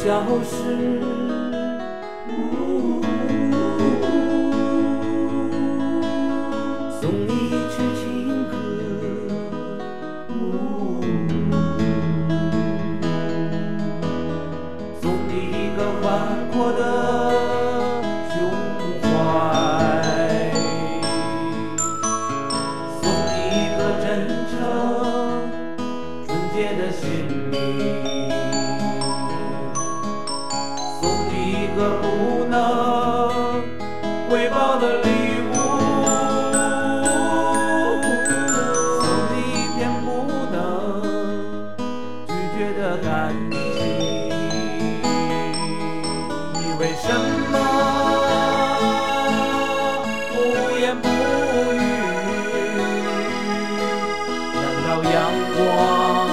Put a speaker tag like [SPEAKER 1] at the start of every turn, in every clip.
[SPEAKER 1] 消失。送你一曲情歌，送你一个宽阔的胸怀，送你一个真诚纯洁的心灵，送你一个不能回报的礼物，送你一片不能拒绝的感情。你为什么不言不语？难道阳光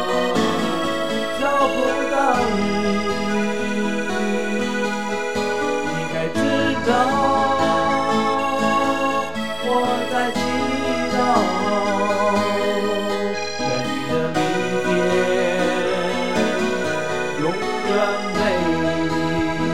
[SPEAKER 1] 照不到你？你该知道我在祈祷，愿你的明天永远美丽。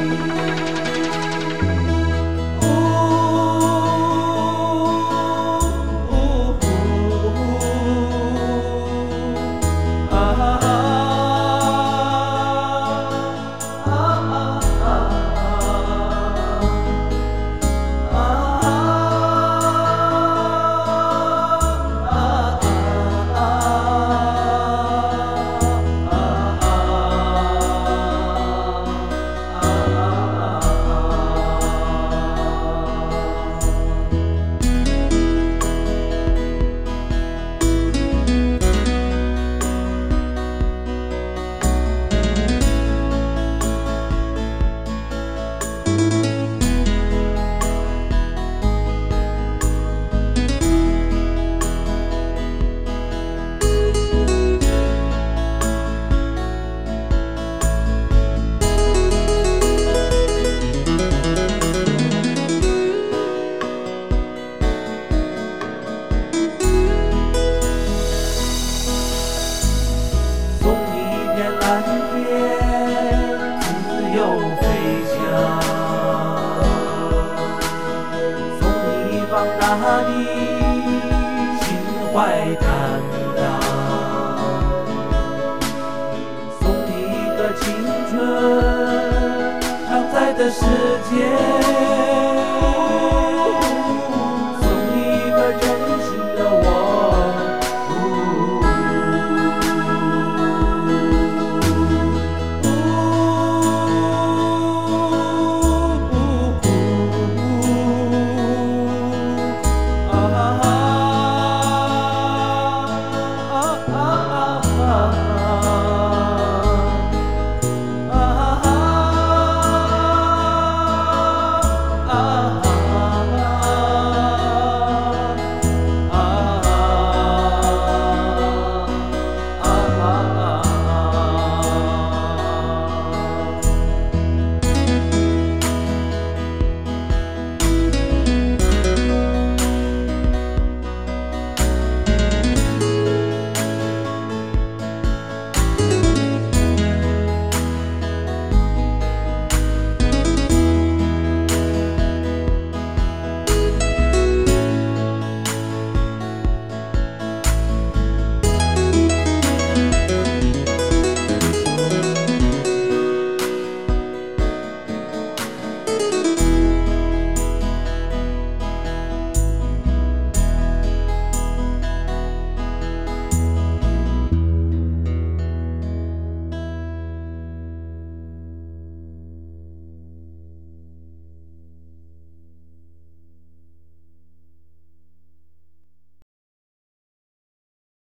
[SPEAKER 1] 蓝天自由飞翔，送你一方大地，心怀坦荡，送你一个青春常在的世界。